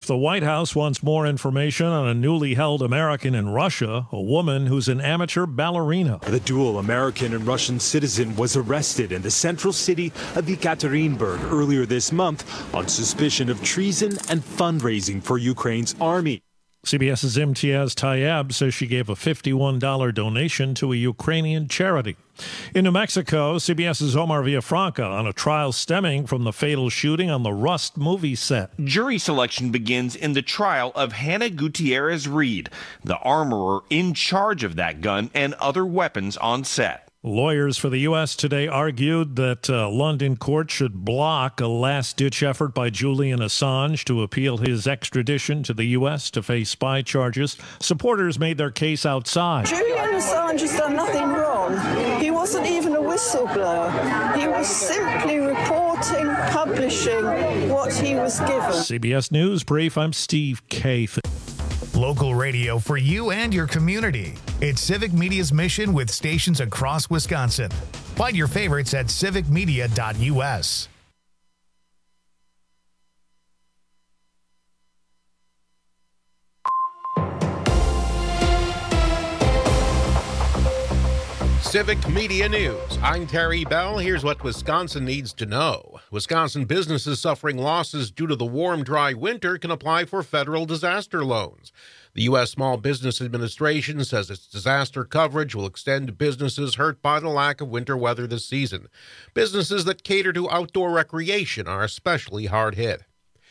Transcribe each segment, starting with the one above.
The White House wants more information on a newly held American in Russia, a woman who's an amateur ballerina. The dual American and Russian citizen was arrested in the central city of Yekaterinburg earlier this month on suspicion of treason and fundraising for Ukraine's army. CBS's Imtiaz Tayeb says she gave a $51 donation to a Ukrainian charity. In New Mexico, CBS's Omar Villafranca on a trial stemming from the fatal shooting on the Rust movie set. Jury selection begins in the trial of Hannah Gutierrez Reed, the armorer in charge of that gun and other weapons on set. Lawyers for the U.S. today argued that London court should block a last-ditch effort by Julian Assange to appeal his extradition to the U.S. to face spy charges. Supporters made their case outside. Julian Assange has done nothing wrong. He wasn't even a whistleblower. He was simply reporting, publishing what he was given. CBS News Brief, I'm Steve Kaith. Local radio for you and your community. It's Civic Media's mission with stations across Wisconsin. Find your favorites at civicmedia.us. Civic Media News. I'm Terry Bell. Here's what Wisconsin needs to know. Wisconsin businesses suffering losses due to the warm, dry winter can apply for federal disaster loans. The U.S. Small Business Administration says its disaster coverage will extend to businesses hurt by the lack of winter weather this season. Businesses that cater to outdoor recreation are especially hard hit.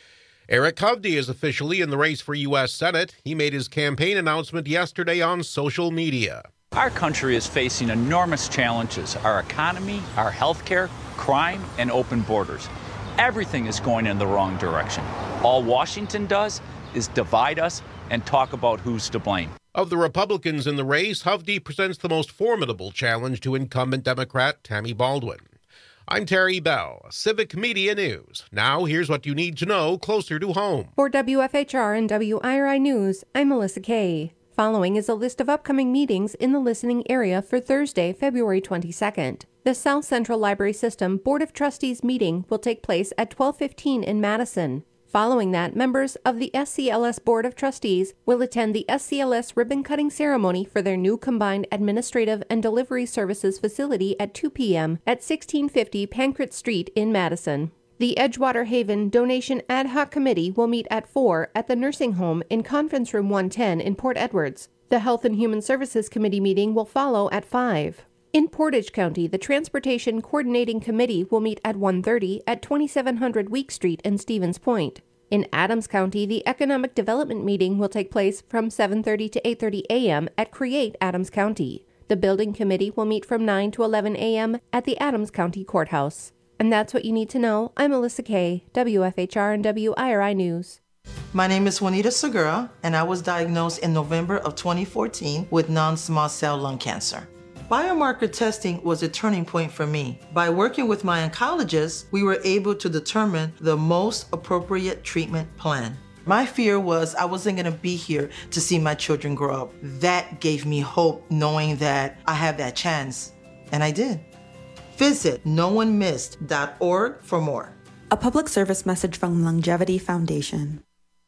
Eric Hovde is officially in the race for U.S. Senate. He made his campaign announcement yesterday on social media. Our country is facing enormous challenges. Our economy, our health care, crime, and open borders. Everything is going in the wrong direction. All Washington does is divide us and talk about who's to blame. Of the Republicans in the race, Hovde presents the most formidable challenge to incumbent Democrat Tammy Baldwin. I'm Terry Bell, Civic Media News. Now here's what you need to know closer to home. For WFHR and WIRI News, I'm Melissa Kay. Following is a list of upcoming meetings in the listening area for Thursday, February 22nd. The South Central Library System Board of Trustees meeting will take place at 12:15 in Madison. Following that, members of the SCLS Board of Trustees will attend the SCLS ribbon-cutting ceremony for their new combined administrative and delivery services facility at 2 p.m. at 1650 Pancras Street in Madison. The Edgewater Haven Donation Ad Hoc Committee will meet at 4 at the nursing home in Conference Room 110 in Port Edwards. The Health and Human Services Committee meeting will follow at 5. In Portage County, the Transportation Coordinating Committee will meet at 1:30 at 2700 Week Street in Stevens Point. In Adams County, the Economic Development meeting will take place from 7:30 to 8:30 a.m. at Create Adams County. The Building Committee will meet from 9 to 11 a.m. at the Adams County Courthouse. And that's what you need to know. I'm Melissa Kay, WFHR and WIRI News. My name is Juanita Segura, and I was diagnosed in November of 2014 with non-small cell lung cancer. Biomarker testing was a turning point for me. By working with my oncologist, we were able to determine the most appropriate treatment plan. My fear was I wasn't going to be here to see my children grow up. That gave me hope, knowing that I have that chance, and I did. Visit NoOneMissed.org for more. A public service message from Longevity Foundation.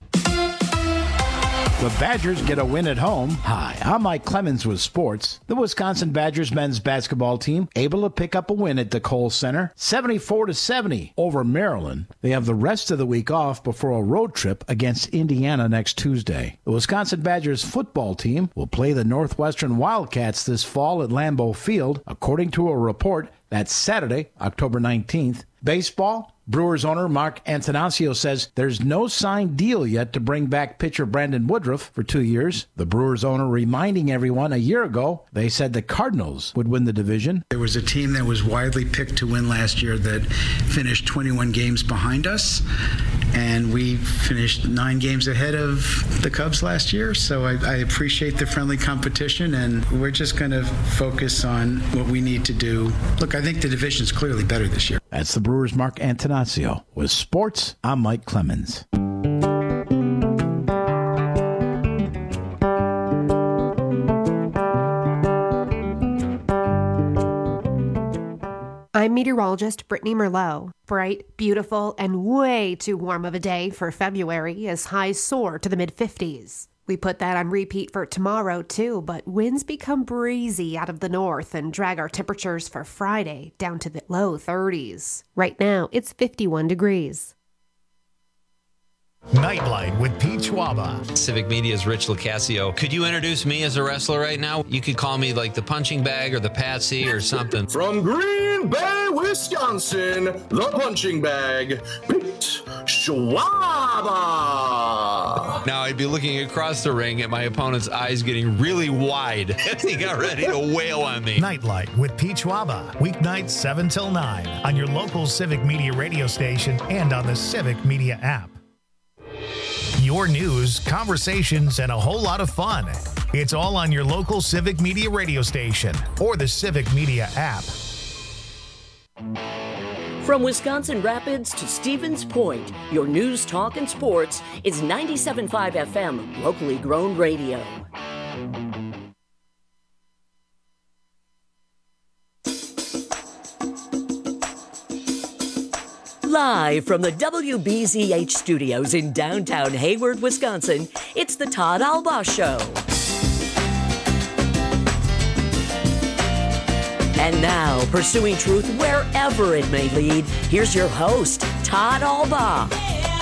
The Badgers get a win at home. Hi, I'm Mike Clemens with sports. The Wisconsin Badgers men's basketball team able to pick up a win at the Kohl Center, 74-70 over Maryland. They have the rest of the week off before a road trip against Indiana next Tuesday. The Wisconsin Badgers football team will play the Northwestern Wildcats this fall at Lambeau Field, according to a report. That's Saturday, October 19th. Baseball, Brewers owner Mark Antanasio says there's no signed deal yet to bring back pitcher Brandon Woodruff for 2 years. The Brewers owner reminding everyone a year ago they said the Cardinals would win the division. There was a team that was widely picked to win last year that finished 21 games behind us, and we finished 9 games ahead of the Cubs last year. So I appreciate the friendly competition, and we're just going to focus on what we need to do. Look, I think the division's clearly better this year. That's the Brewers' Mark Antanasio. With sports, I'm Mike Clemens. I'm meteorologist Brittany Merlot. Bright, beautiful, and way too warm of a day for February as highs soar to the mid-50s. We put that on repeat for tomorrow, too, but winds become breezy out of the north and drag our temperatures for Friday down to the low 30s. Right now, it's 51 degrees. Nightlight with Pete Schwaba. Civic Media's Rich Locascio. Could you introduce me as a wrestler right now? You could call me like the punching bag or the patsy or something. From Green Bay, Wisconsin, the punching bag, Pete Schwaba. Now I'd be looking across the ring at my opponent's eyes getting really wide as he got ready to wail on me. Nightlight with Pete Schwaba. Weeknights 7 till 9 on your local Civic Media radio station and on the Civic Media app. Your news, conversations, and a whole lot of fun. It's all on your local Civic Media radio station or the Civic Media app. From Wisconsin Rapids to Stevens Point, your news, talk, and sports is 97.5 FM, locally grown radio. Live from the WBZH studios in downtown Hayward, Wisconsin, it's the Todd Albaugh Show. And now, pursuing truth wherever it may lead, here's your host, Todd Albaugh.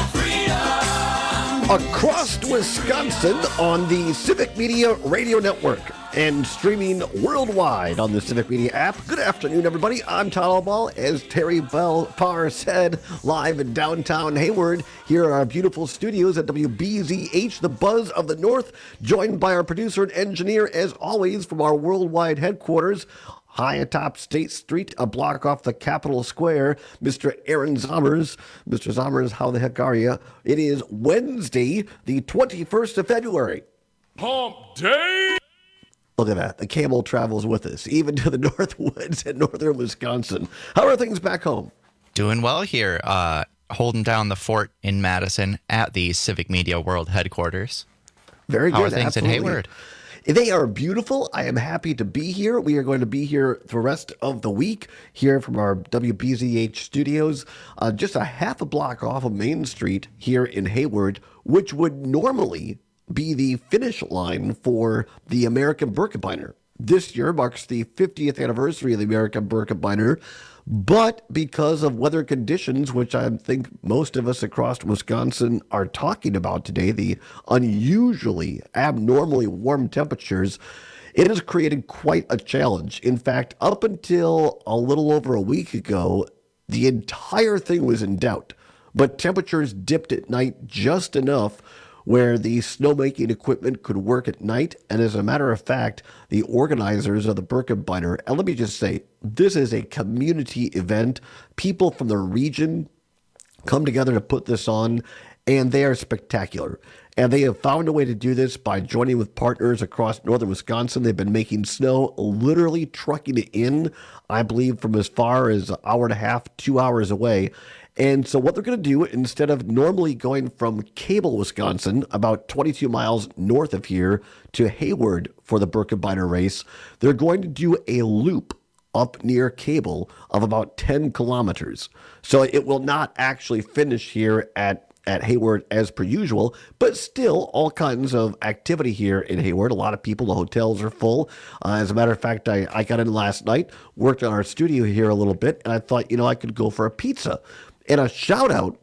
Across Wisconsin on the Civic Media Radio Network and streaming worldwide on the Civic Media app. Good afternoon, everybody. I'm Todd Albaugh, as Terry Bell Parr said, live in downtown Hayward. Here are our beautiful studios at WBZH, the buzz of the North, joined by our producer and engineer, as always, from our worldwide headquarters, high atop State Street, a block off the Capitol Square, Mr. Aaron Zommers. Mr. Zommers, how the heck are you? It is Wednesday, the 21st of February. Hump Day! Look at that. The camel travels with us, even to the North Woods in northern Wisconsin. How are things back home? Doing well here. Holding down the fort in Madison at the Civic Media World headquarters. Very good. How are things Absolutely. in Hayward? They are beautiful. I am happy to be here. We are going to be here the rest of the week here from our WBZH studios, just a half a block off of Main Street here in Hayward, which would normally be the finish line for the American Birkebeiner. This year marks the 50th anniversary of the American Birkebeiner, but because of weather conditions, which I think most of us across Wisconsin are talking about today, the unusually, abnormally warm temperatures, it has created quite a challenge. In fact, up until a little over a week ago, the entire thing was in doubt, but temperatures dipped at night just enough where the snowmaking equipment could work at night. And as a matter of fact, the organizers of the Birkebeiner, and let me just say, this is a community event. People from the region come together to put this on, and they are spectacular. And they have found a way to do this by joining with partners across northern Wisconsin. They've been making snow, literally trucking it in, I believe, from as far as an hour and a half, 2 hours away. And so what they're going to do, instead of normally going from Cable, Wisconsin, about 22 miles north of here, to Hayward for the Birkebeiner race, they're going to do a loop up near Cable of about 10 kilometers. So it will not actually finish here at Hayward as per usual, but still all kinds of activity here in Hayward. A lot of people, the hotels are full. As a matter of fact, I got in last night, worked on our studio here a little bit, and I thought, I could go for a pizza. And a shout out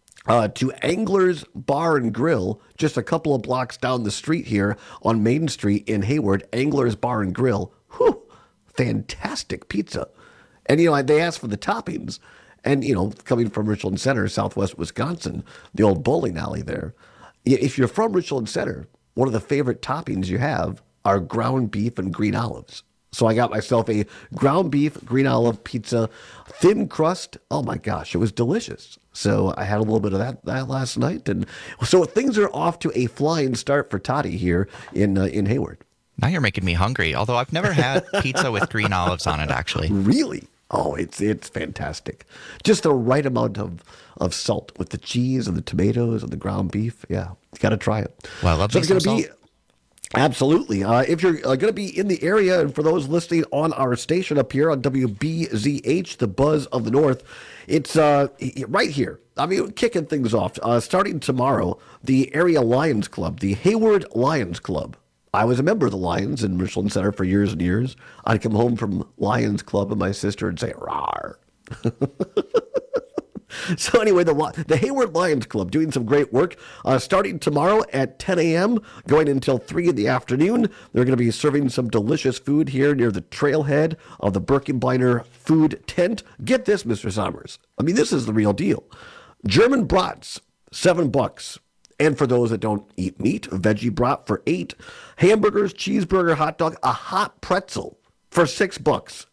to Angler's Bar and Grill, just a couple of blocks down the street here on Main Street in Hayward. Angler's Bar and Grill. Whew, fantastic pizza. And, they asked for the toppings. And, coming from Richland Center, southwest Wisconsin, the old bowling alley there. If you're from Richland Center, one of the favorite toppings you have are ground beef and green olives. So I got myself a ground beef, green olive pizza, thin crust. Oh my gosh, it was delicious. So I had a little bit of that last night. And so things are off to a flying start for Toddy here in Hayward. Now you're making me hungry, although I've never had pizza with green olives on it, actually. Really? Oh, it's fantastic. Just the right amount of salt with the cheese and the tomatoes and the ground beef. Yeah, you got to try it. Well, I love so me some salt. Absolutely. If you're going to be in the area, and for those listening on our station up here on WBZH, the Buzz of the North, it's right here. I mean, kicking things off. Starting tomorrow, the area Lions Club, the Hayward Lions Club. I was a member of the Lions in Richland Center for years and years. I'd come home from Lions Club and my sister would say, "Rawr." So anyway, the Hayward Lions Club doing some great work. Starting tomorrow at 10 a.m., going until 3 in the afternoon. They're going to be serving some delicious food here near the trailhead of the Birkebeiner food tent. Get this, Mr. Sommers. I mean, this is the real deal. German brats, $7. And for those that don't eat meat, veggie brat for $8. Hamburgers, cheeseburger, hot dog, a hot pretzel for $6.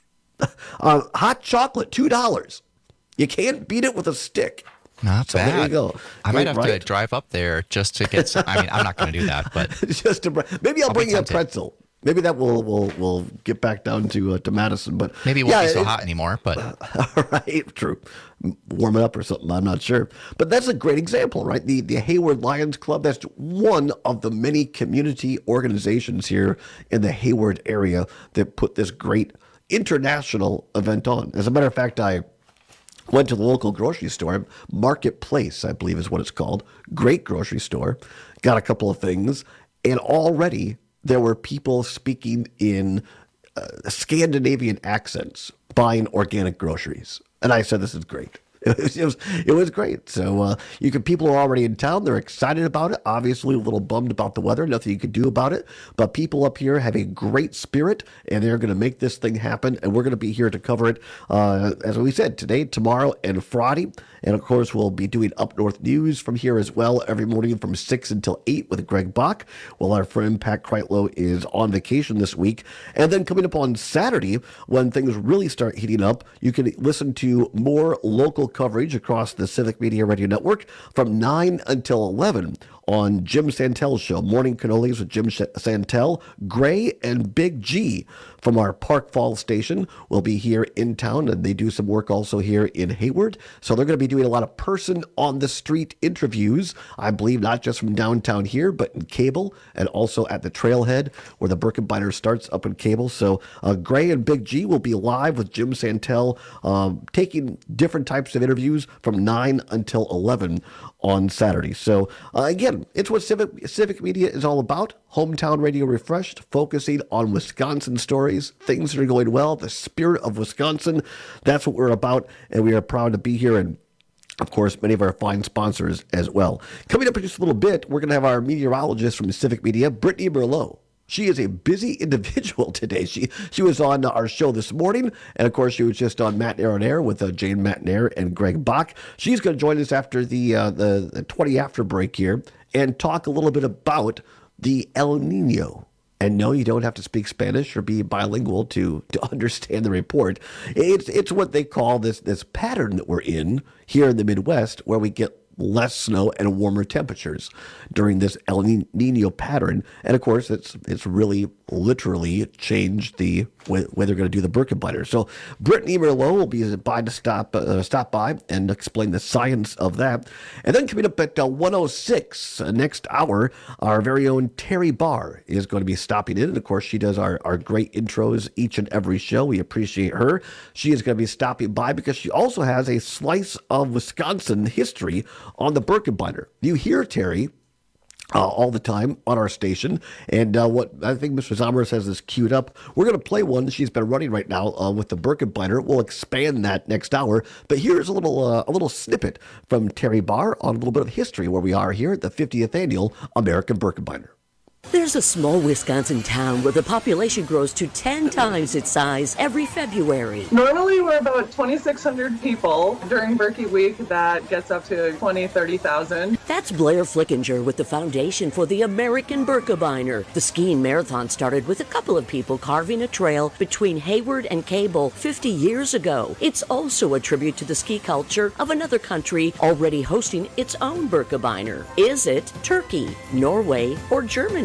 Hot chocolate, $2. You can't beat it with a stick. Not so bad. There you go. I might have to drive up there just to get some. I mean, I'm not going to do that, but maybe I'll bring you a pretzel. Maybe that will get back down to Madison, but maybe it won't be so hot anymore. But right, true. Warm it up or something. I'm not sure, but that's a great example, right? The Hayward Lions Club. That's one of the many community organizations here in the Hayward area that put this great international event on. As a matter of fact, I went to the local grocery store, Marketplace, I believe is what it's called. Great grocery store. Got a couple of things, and already there were people speaking in Scandinavian accents buying organic groceries. And I said, this is great. It was great. So people are already in town. They're excited about it. Obviously, a little bummed about the weather. Nothing you could do about it. But people up here have a great spirit, and they're going to make this thing happen. And we're going to be here to cover it, as we said, today, tomorrow, and Friday. And, of course, we'll be doing Up North News from here as well every morning from 6 until 8 with Greg Bach, while our friend Pat Kreitlow is on vacation this week. And then coming up on Saturday, when things really start heating up, you can listen to more local coverage across the Civic Media Radio Network from 9 until 11 on Jim Santel's show, Morning Cannolis with Jim Santel. Gray and Big G from our Park Falls station will be here in town, and they do some work also here in Hayward. So they're going to be doing a lot of person-on-the-street interviews, I believe, not just from downtown here, but in Cable and also at the trailhead where the Birkebeiner starts up in Cable. So Gray and Big G will be live with Jim Santel, taking different types of interviews from 9 until 11 on Saturday. So again, it's what Civic Media is all about. Hometown Radio Refreshed, focusing on Wisconsin stories, things that are going well, the spirit of Wisconsin. That's what we're about, and we are proud to be here, and of course, many of our fine sponsors as well. Coming up in just a little bit, we're going to have our meteorologist from Civic Media, Brittany Merlot. She is a busy individual today. She was on our show this morning, and of course, she was just on Mattinair on Air with Jane Mattinair and Greg Bach. She's going to join us after the 20 after break here and talk a little bit about the El Nino. And no, you don't have to speak Spanish or be bilingual to understand the report. It's what they call this pattern that we're in here in the Midwest, where we get less snow and warmer temperatures during this El Nino pattern. And of course, it's really literally changed the way they're going to do the Birkebeiner. So Brittany Merlot will be by to stop by and explain the science of that. And then coming up at 1:06 next hour, our very own Terry Barr is going to be stopping in. And of course, she does our great intros each and every show. We appreciate her. She is going to be stopping by because she also has a slice of Wisconsin history on the Birkebeiner. You hear Terry all the time on our station, and what I think Mr. Zommers has this queued up. We're going to play one she's been running right now with the Birkebeiner. We'll expand that next hour, but here's a little snippet from Terry Barr on a little bit of history where we are here at the 50th annual American Birkebeiner. There's a small Wisconsin town where the population grows to 10 times its size every February. Normally we're about 2,600 people. During Birkie Week, that gets up to 20,000, 30,000. That's Blair Flickinger with the Foundation for the American Birkebeiner. The skiing marathon started with a couple of people carving a trail between Hayward and Cable 50 years ago. It's also a tribute to the ski culture of another country already hosting its own Birkebeiner. Is it Turkey, Norway, or Germany?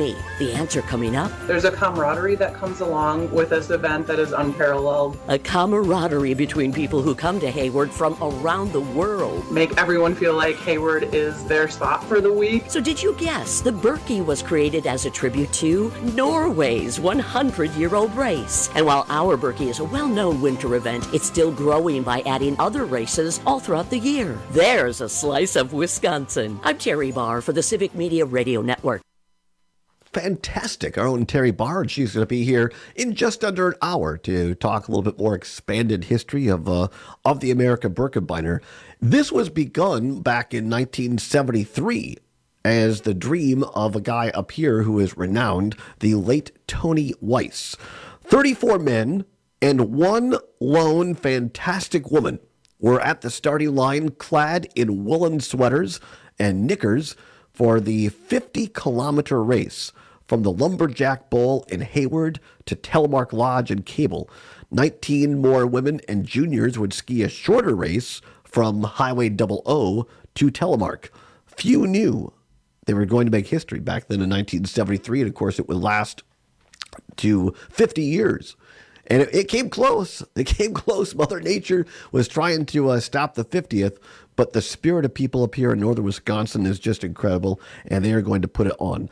Why? The answer coming up. There's a camaraderie that comes along with this event that is unparalleled. A camaraderie between people who come to Hayward from around the world. Make everyone feel like Hayward is their spot for the week. So did you guess the Birkie was created as a tribute to Norway's 100-year-old race? And while our Birkie is a well-known winter event, it's still growing by adding other races all throughout the year. There's a slice of Wisconsin. I'm Terry Barr for the Civic Media Radio Network. Fantastic. Our own Terry Barr, and she's going to be here in just under an hour to talk a little bit more expanded history of the American Birkebeiner. This was begun back in 1973 as the dream of a guy up here who is renowned, the late Tony Weiss. 34 men and one lone fantastic woman were at the starting line clad in woolen sweaters and knickers for the 50-kilometer race from the Lumberjack Bowl in Hayward to Telemark Lodge in Cable. 19 more women and juniors would ski a shorter race from Highway 00 to Telemark. Few knew they were going to make history back then in 1973, and of course it would last to 50 years. And it came close. It came close. Mother Nature was trying to stop the 50th, but the spirit of people up here in northern Wisconsin is just incredible, and they are going to put it on.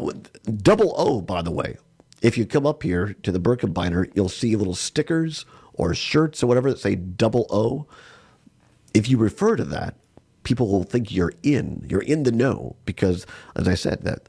00, by the way, if you come up here to the Birkebeiner, you'll see little stickers or shirts or whatever that say 00. If you refer to that, people will think you're in the know, because, as I said, that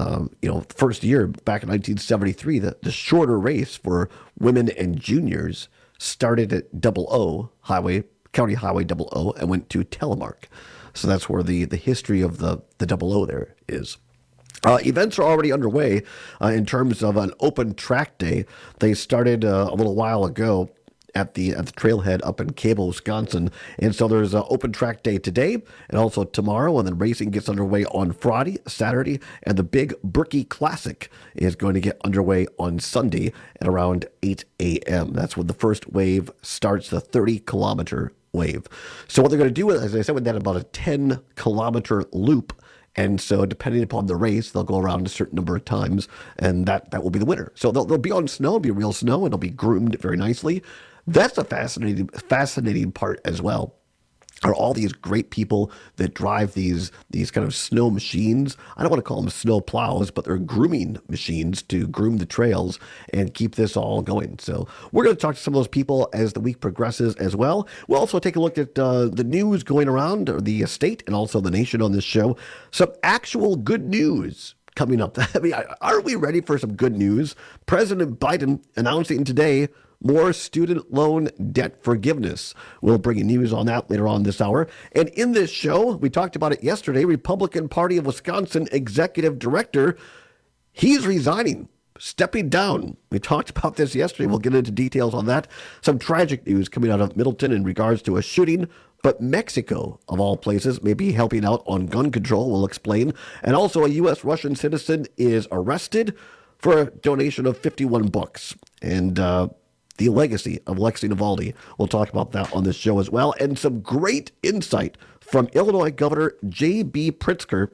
first year back in 1973, the shorter race for women and juniors started at 00 County Highway 00 and went to Telemark. So that's where the history of the 00 there is. Events are already underway in terms of an open track day. They started a little while ago at the trailhead up in Cable, Wisconsin. And so there's an open track day today and also tomorrow, and then racing gets underway on Friday, Saturday, and the big Birkie Classic is going to get underway on Sunday at around 8 a.m. That's when the first wave starts, the 30-kilometer wave. So what they're going to do, as I said, with that, about a 10-kilometer loop. And so depending upon the race, they'll go around a certain number of times, and that will be the winner. So they'll be on snow, it'll be real snow, and they'll be groomed very nicely. That's a fascinating part as well, are all these great people that drive these kind of snow machines. I don't want to call them snow plows, but they're grooming machines to groom the trails and keep this all going. So we're going to talk to some of those people as the week progresses as well. We'll also take a look at the news going around the state and also the nation on this show. Some actual good news coming up. I mean, are we ready for some good news? President Biden announcing today more student loan debt forgiveness. We'll bring you news on that later on this hour. And in this show, we talked about it yesterday, Republican Party of Wisconsin Executive Director, he's resigning, stepping down. We talked about this yesterday. We'll get into details on that. Some tragic news coming out of Middleton in regards to a shooting, but Mexico, of all places, may be helping out on gun control. We'll explain. And also a U.S.-Russian citizen is arrested for a donation of 51 books. And the legacy of Alexei Navalny. We'll talk about that on this show as well. And some great insight from Illinois Governor J.B. Pritzker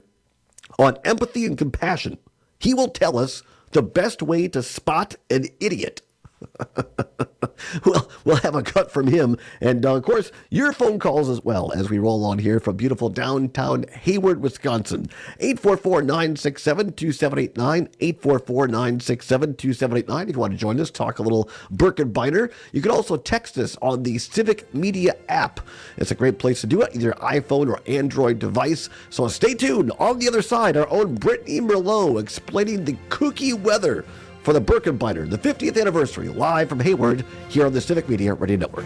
on empathy and compassion. He will tell us the best way to spot an idiot. We'll have a cut from him. And, of course, your phone calls as well as we roll on here from beautiful downtown Hayward, Wisconsin. 844-967-2789, 844-967-2789. If you want to join us, talk a little Birkebeiner. You can also text us on the Civic Media app. It's a great place to do it, either iPhone or Android device. So stay tuned. On the other side, our own Brittany Merlot explaining the kooky weather for the Birkebeiner, the 50th anniversary, live from Hayward, here on the Civic Media Radio Network.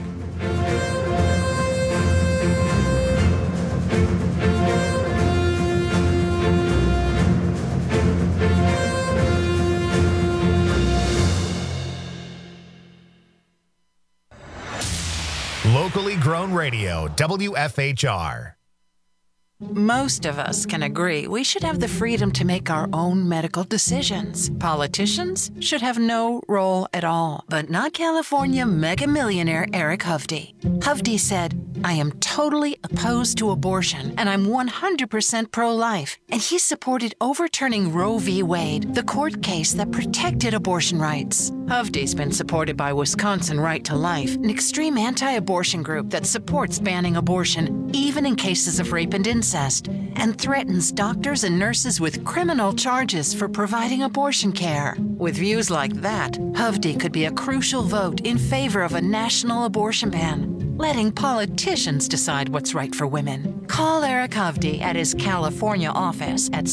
Locally grown radio, WFHR. Most of us can agree we should have the freedom to make our own medical decisions. Politicians should have no role at all, but not California mega millionaire Eric Hovde. Hovde said, I am totally opposed to abortion, and I'm 100% pro-life. And he supported overturning Roe v. Wade, the court case that protected abortion rights. Hovde's been supported by Wisconsin Right to Life, an extreme anti-abortion group that supports banning abortion, even in cases of rape and incest, and threatens doctors and nurses with criminal charges for providing abortion care. With views like that, Hovde could be a crucial vote in favor of a national abortion ban, letting politicians decide what's right for women. Call Eric Hovde at his California office at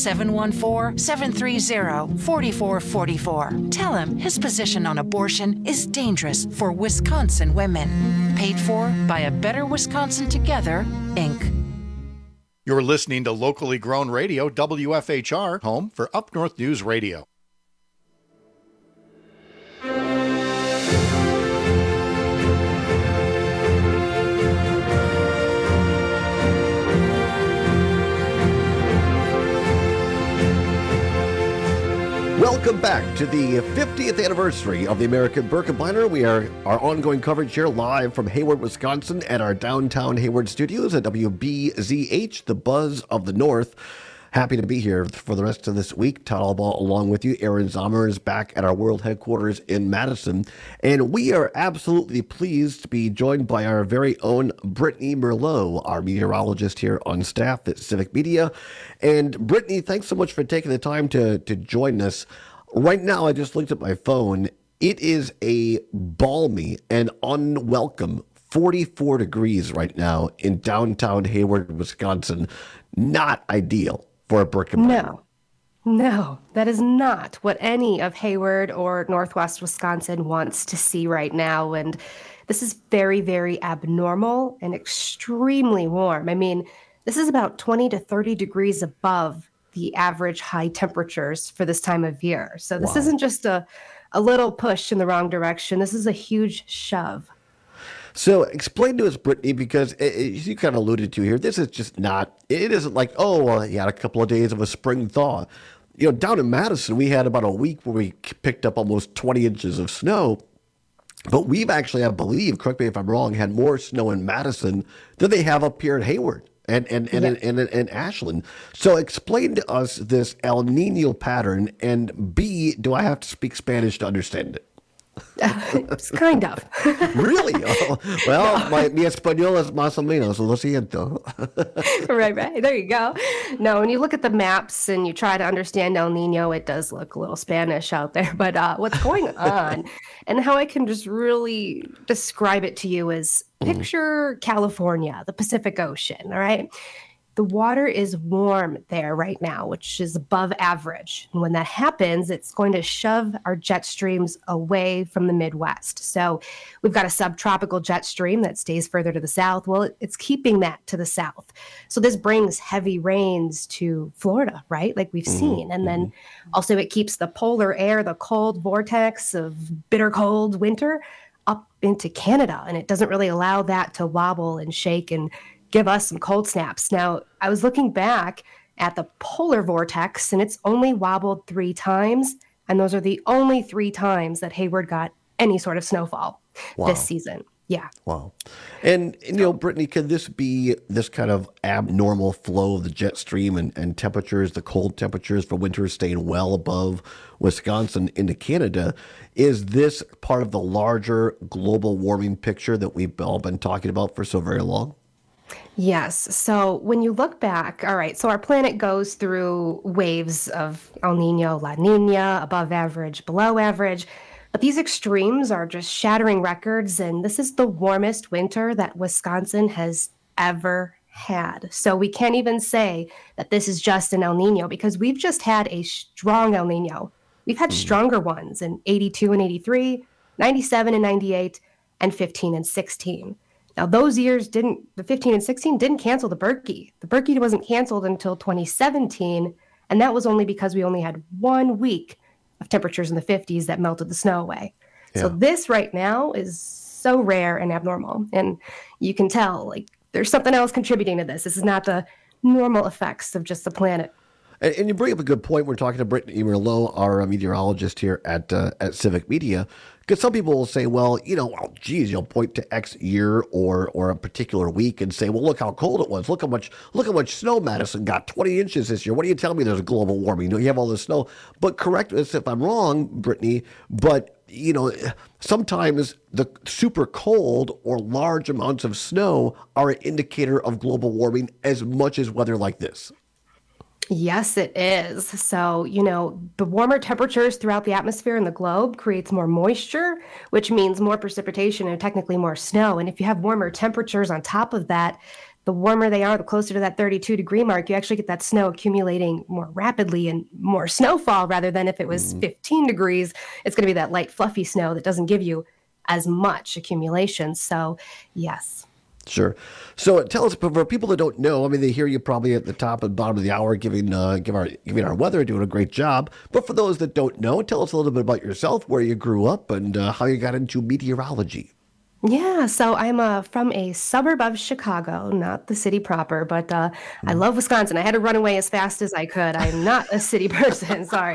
714-730-4444. Tell him his position on abortion is dangerous for Wisconsin women. Paid for by A Better Wisconsin Together, Inc. You're listening to locally grown radio, WFHR, home for Up North News Radio. Welcome back to the 50th anniversary of the American Birkebeiner. We are our ongoing coverage here live from Hayward, Wisconsin at our downtown Hayward studios at WBZH, the Buzz of the North. Happy to be here for the rest of this week. Todd Albaugh along with you. Aaron Zomer is back at our world headquarters in Madison. And we are absolutely pleased to be joined by our very own Brittany Merlot, our meteorologist here on staff at Civic Media. And Brittany, thanks so much for taking the time to join us. Right now, I just looked at my phone. It is a balmy and unwelcome 44 degrees right now in downtown Hayward, Wisconsin. Not ideal for a Birkebeiner. No, that is not what any of Hayward or Northwest Wisconsin wants to see right now. And this is very, very abnormal and extremely warm. I mean, this is about 20 to 30 degrees above the average high temperatures for this time of year. So this isn't just a little push in the wrong direction. This is a huge shove. So explain to us, Brittany, because as you kind of alluded to here, this is just not, it isn't like, oh, well, you had a couple of days of a spring thaw. You know, down in Madison, we had about a week where we picked up almost 20 inches of snow. But we've actually, I believe, correct me if I'm wrong, had more snow in Madison than they have up here in Hayward and Ashland. So explain to us this El Nino pattern, and B, do I have to speak Spanish to understand it? Kind of. Really? Oh, well, mi español es más o menos, lo siento. Right. There you go. No, when you look at the maps and you try to understand El Nino, it does look a little Spanish out there. But what's going on and how I can just really describe it to you is picture California, the Pacific Ocean, all right? The water is warm there right now, which is above average. And when that happens, it's going to shove our jet streams away from the Midwest. So we've got a subtropical jet stream that stays further to the south. Well, it's keeping that to the south. So this brings heavy rains to Florida, right? Like we've seen. And then also it keeps the polar air, the cold vortex of bitter cold winter up into Canada. And it doesn't really allow that to wobble and shake and give us some cold snaps. Now, I was looking back at the polar vortex, and it's only wobbled 3 times, and those are the only 3 times that Hayward got any sort of snowfall this season. Yeah. Wow. And you know, Brittany, could this be this kind of abnormal flow of the jet stream and temperatures, the cold temperatures for winter staying well above Wisconsin into Canada? Is this part of the larger global warming picture that we've all been talking about for so very long? Yes. So when you look back, all right, so our planet goes through waves of El Nino, La Nina, above average, below average. But these extremes are just shattering records. And this is the warmest winter that Wisconsin has ever had. So we can't even say that this is just an El Nino because we've just had a strong El Nino. We've had stronger ones in 82 and 83, 97 and 98, and 15 and 16. Now, those years the 15 and 16 didn't cancel the Berkey. The Berkey wasn't canceled until 2017, and that was only because we only had 1 week of temperatures in the 50s that melted the snow away. Yeah. So this right now is so rare and abnormal, and you can tell, like, there's something else contributing to this. This is not the normal effects of just the planet. And you bring up a good point. We're talking to Brittany Merlot, our meteorologist here at Civic Media, because some people will say, well, you'll point to X year or a particular week and say, well, look how cold it was. Look how much snow Madison got, 20 inches this year. What are you telling me? There's a global warming. You have all this snow. But correct us if I'm wrong, Brittany, but sometimes the super cold or large amounts of snow are an indicator of global warming as much as weather like this. Yes, it is. So, the warmer temperatures throughout the atmosphere and the globe creates more moisture, which means more precipitation and technically more snow. And if you have warmer temperatures on top of that, the warmer they are, the closer to that 32-degree mark, you actually get that snow accumulating more rapidly and more snowfall, rather than if it was 15 degrees, it's going to be that light, fluffy snow that doesn't give you as much accumulation. So, yes. Sure. So tell us, for people that don't know, they hear you probably at the top and bottom of the hour giving our weather, doing a great job. But for those that don't know, tell us a little bit about yourself, where you grew up, and how you got into meteorology. Yeah, so I'm from a suburb of Chicago, not the city proper, but I love Wisconsin. I had to run away as fast as I could. I'm not a city person, sorry.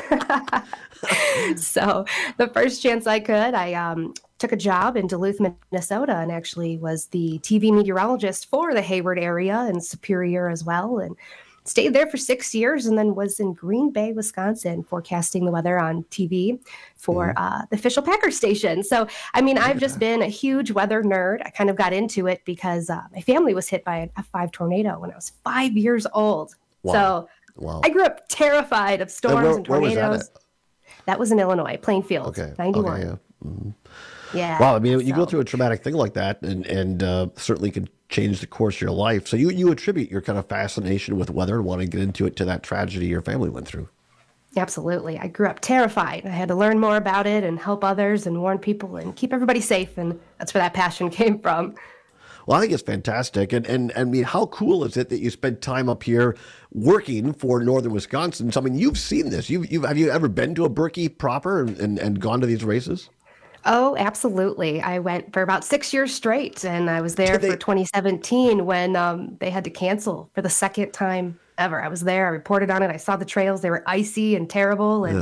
So the first chance I could, I took a job in Duluth, Minnesota, and actually was the TV meteorologist for the Hayward area and Superior as well, and stayed there for 6 years, and then was in Green Bay, Wisconsin, forecasting the weather on TV for the official Packers station. So, I've just been a huge weather nerd. I kind of got into it because my family was hit by an F5 tornado when I was 5 years old. Wow. So I grew up terrified of storms and tornadoes. Where was that was in Illinois, Plainfield, 91. Okay, yeah. Mm-hmm. Yeah. Wow, you go through a traumatic thing like that, and certainly could change the course of your life. So you attribute your kind of fascination with weather and wanting to get into it to that tragedy your family went through. Absolutely. I grew up terrified. I had to learn more about it and help others and warn people and keep everybody safe, and that's where that passion came from. Well, I think it's fantastic. And how cool is it that you spent time up here working for Northern Wisconsin? So, you've seen this. Have you ever been to a Berkey proper and gone to these races? Oh, absolutely. I went for about 6 years straight, and I was there for 2017 when they had to cancel for the second time ever. I was there. I reported on it. I saw the trails. They were icy and terrible. And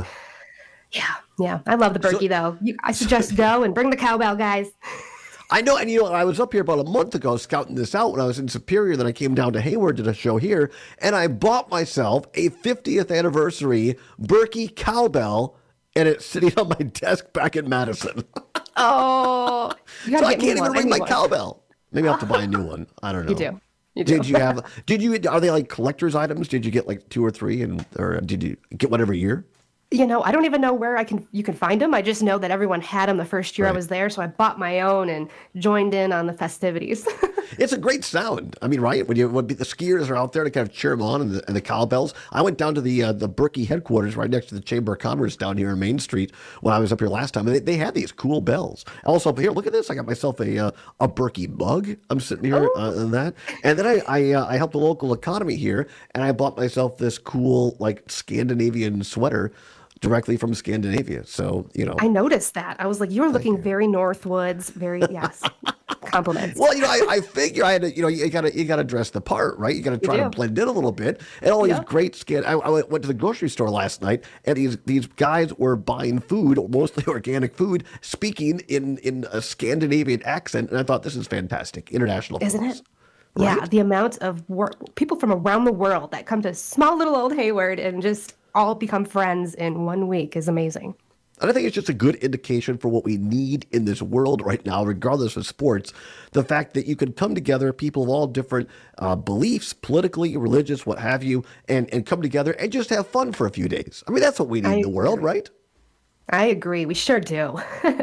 yeah. I love the Berkey, though. I suggest go and bring the cowbell, guys. I know, and I was up here about a month ago scouting this out when I was in Superior. Then I came down to Hayward, did a show here, and I bought myself a 50th anniversary Berkey cowbell, and it's sitting on my desk back in Madison. Oh, so I can't even ring my cowbell. Maybe I'll have to buy a new one. I don't know. You do. Are they like collector's items? Did you get like 2 or 3, or did you get one every year? I don't even know where you can find them. I just know that everyone had them the first year I was there, so I bought my own and joined in on the festivities. It's a great sound. Right? When the skiers are out there to kind of cheer them on, and the cowbells. I went down to the Berkey headquarters right next to the Chamber of Commerce down here on Main Street when I was up here last time, and they had these cool bells. Also up here, look at this. I got myself a Berkey mug. I'm sitting here in that, and then I helped the local economy here, and I bought myself this cool Scandinavian sweater directly from Scandinavia. So, I noticed that. I was like, you were looking very Northwoods, yes. Compliments. Well, I figure I had to, you gotta dress the part, right? You gotta try to blend in a little bit. And all these great I went to the grocery store last night, and these guys were buying food, mostly organic food, speaking in a Scandinavian accent, and I thought, this is fantastic. International. Isn't it? Right? Yeah, the amount of people from around the world that come to small little old Hayward and just all become friends in 1 week is amazing. And I think it's just a good indication for what we need in this world right now, regardless of sports. The fact that you can come together, people of all different beliefs, politically, religious, what have you, and come together and just have fun for a few days. That's what we need in the world, right? I agree. We sure do.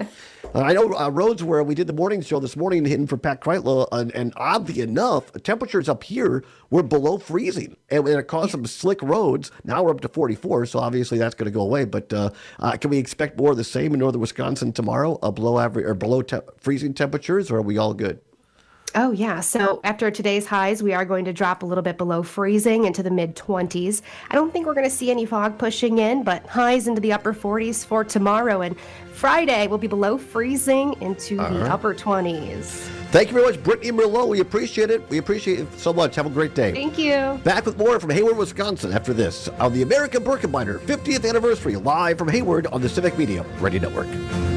I know roads where we did the morning show this morning hitting for Pat Kreitlow, and oddly enough, temperatures up here were below freezing, and it caused some slick roads. Now we're up to 44, so obviously that's going to go away. But can we expect more of the same in northern Wisconsin tomorrow, below average or below freezing temperatures, or are we all good? Oh, yeah. So after today's highs, we are going to drop a little bit below freezing into the mid-20s. I don't think we're going to see any fog pushing in, but highs into the upper 40s for tomorrow. And Friday will be below freezing into the upper 20s. Thank you very much, Brittany Merlot. We appreciate it. We appreciate it so much. Have a great day. Thank you. Back with more from Hayward, Wisconsin after this on the American Birkebeiner 50th anniversary, live from Hayward on the Civic Media Radio Network.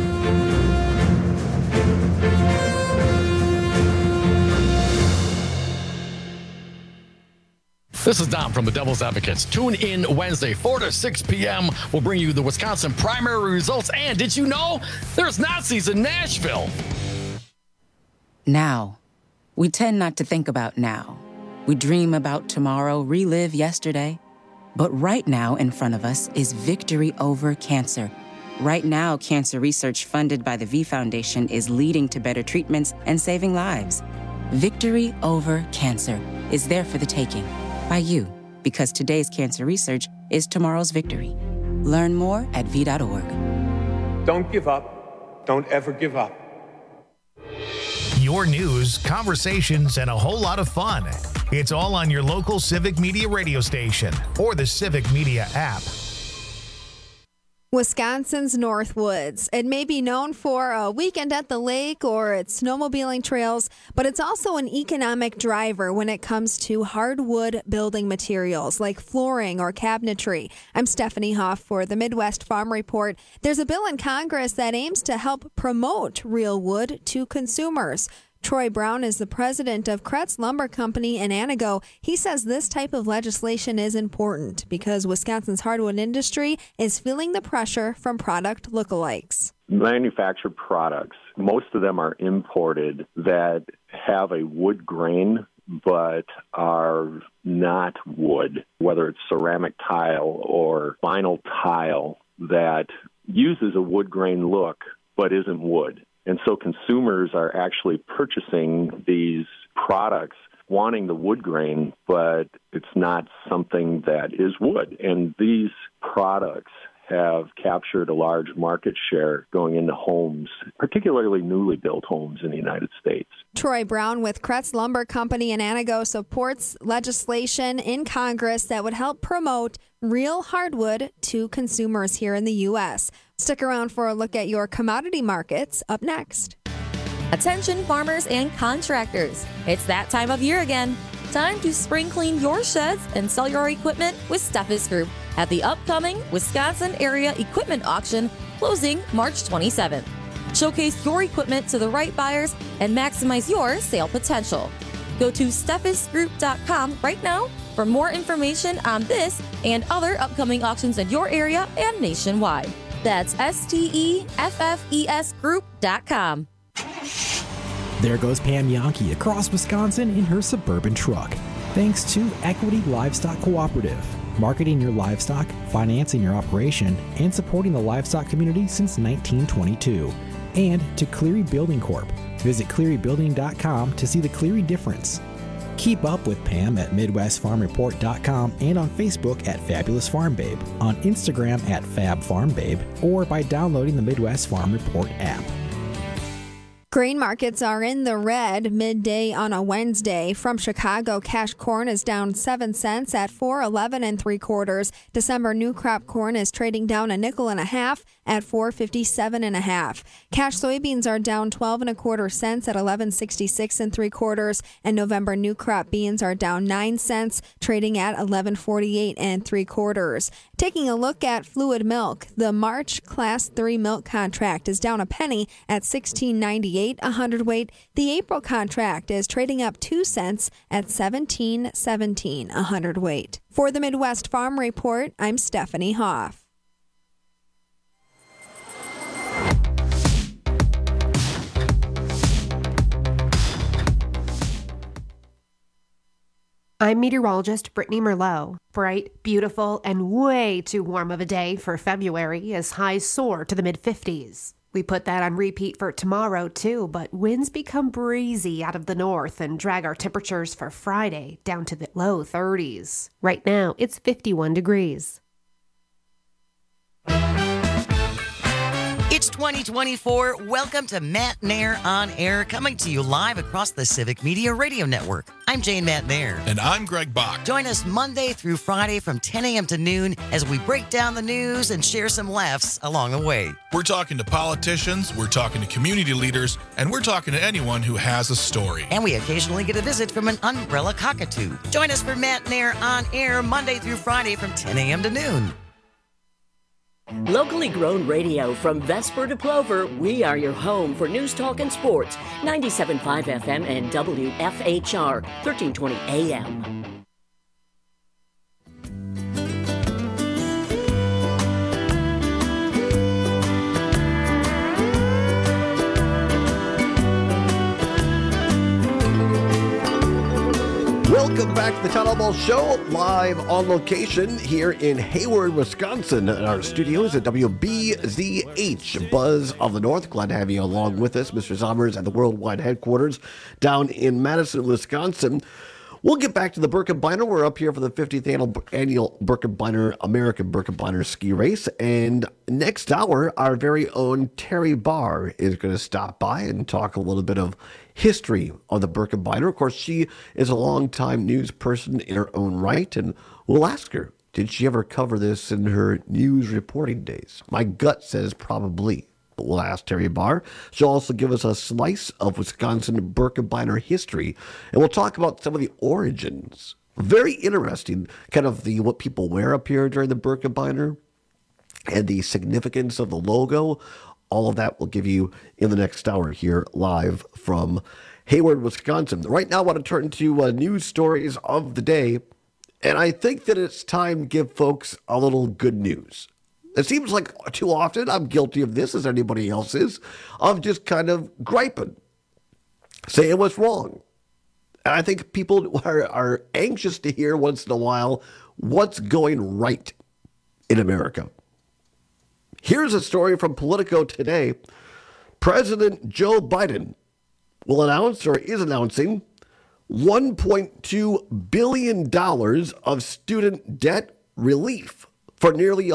This is Dom from the Devil's Advocates. Tune in Wednesday, 4 to 6 p.m. We'll bring you the Wisconsin primary results. And did you know there's Nazis in Nashville? Now. We tend not to think about now. We dream about tomorrow, relive yesterday. But right now in front of us is victory over cancer. Right now, cancer research funded by the V Foundation is leading to better treatments and saving lives. Victory over cancer is there for the taking. By you, because today's cancer research is tomorrow's victory. Learn more at v.org. Don't give up. Don't ever give up. Your news, conversations, and a whole lot of fun. It's all on your local Civic Media radio station or the Civic Media app. Wisconsin's Northwoods. It may be known for a weekend at the lake or its snowmobiling trails, but it's also an economic driver when it comes to hardwood building materials like flooring or cabinetry. I'm Stephanie Hoff for the Midwest Farm Report. There's a bill in Congress that aims to help promote real wood to consumers. Troy Brown is the president of Kretz Lumber Company in Antigo. He says this type of legislation is important because Wisconsin's hardwood industry is feeling the pressure from product lookalikes. Manufactured products, most of them are imported that have a wood grain but are not wood, whether it's ceramic tile or vinyl tile that uses a wood grain look but isn't wood. And so consumers are actually purchasing these products wanting the wood grain, but it's not something that is wood. And these products have captured a large market share going into homes, particularly newly built homes in the United States. Troy Brown with Kretz Lumber Company in Antigo supports legislation in Congress that would help promote real hardwood to consumers here in the U.S. Stick around for a look at your commodity markets up next. Attention farmers and contractors. It's that time of year again. Time to spring clean your sheds and sell your equipment with Steffes Group at the upcoming Wisconsin Area Equipment Auction closing March 27th. Showcase your equipment to the right buyers and maximize your sale potential. Go to steffesgroup.com right now for more information on this and other upcoming auctions in your area and nationwide. That's STEFFES Group.com. There goes Pam Yankee across Wisconsin in her Suburban truck. Thanks to Equity Livestock Cooperative, marketing your livestock, financing your operation, and supporting the livestock community since 1922. And to Cleary Building Corp. Visit clearybuilding.com to see the Cleary difference. Keep up with Pam at MidwestFarmReport.com and on Facebook at Fabulous Farm Babe, on Instagram at Fab Farm Babe, or by downloading the Midwest Farm Report app. Grain markets are in the red midday on a Wednesday. From Chicago, cash corn is down 7 cents at $4.11 3/4. December new crop corn is trading down a nickel and a half at $4.57 1/2. Cash soybeans are down 12 1/4 cents at $11.66 3/4. And November new crop beans are down 9 cents, trading at $11.48 3/4. Taking a look at fluid milk, the March Class 3 milk contract is down a penny at $16.98 a hundredweight. The April contract is trading up 2 cents at $17.17 a hundredweight. For the Midwest Farm Report, I'm Stephanie Hoff. I'm meteorologist Brittany Merlot. Bright, beautiful, and way too warm of a day for February as highs soar to the mid-50s. We put that on repeat for tomorrow, too, but winds become breezy out of the north and drag our temperatures for Friday down to the low 30s. Right now, it's 51 degrees. It's 2024. Welcome to Matt Nair on Air, coming to you live across the Civic Media Radio Network. I'm Jane Matt Nair. And I'm Greg Bach. Join us Monday through Friday from 10 a.m. to noon as we break down the news and share some laughs along the way. We're talking to politicians, we're talking to community leaders, and we're talking to anyone who has a story. And we occasionally get a visit from an umbrella cockatoo. Join us for Matt Nair on Air Monday through Friday from 10 a.m. to noon. Locally grown radio from Vesper to Plover, we are your home for news, talk, and sports. 97.5 FM and WFHR, 1320 AM. Welcome back to the Town Hall Ball Show, live on location here in Hayward, Wisconsin, at our studios at WBZH, Buzz of the North. Glad to have you along with us, Mr. Zommers, at the worldwide headquarters down in Madison, Wisconsin. We'll get back to the Birkebeiner. We're up here for the 50th annual Birkebeiner, American Birkebeiner ski race. And next hour, our very own Terry Barr is going to stop by and talk a little bit of history of the Birkebeiner. Of course, she is a longtime news person in her own right, and we'll ask her, did she ever cover this in her news reporting days? My gut says probably, but we'll ask Terry Barr. She'll also give us a slice of Wisconsin Birkebeiner history, and we'll talk about some of the origins. Very interesting, kind of what people wear up here during the Birkebeiner and the significance of the logo. All of that we'll give you in the next hour here live from Hayward, Wisconsin. Right now I want to turn to news stories of the day, and I think that it's time to give folks a little good news. It seems like too often, I'm guilty of this as anybody else is, of just kind of griping, saying what's wrong. And I think people are anxious to hear once in a while what's going right in America. Here's a story from Politico today. President Joe Biden will announce, or is announcing, $1.2 billion of student debt relief for nearly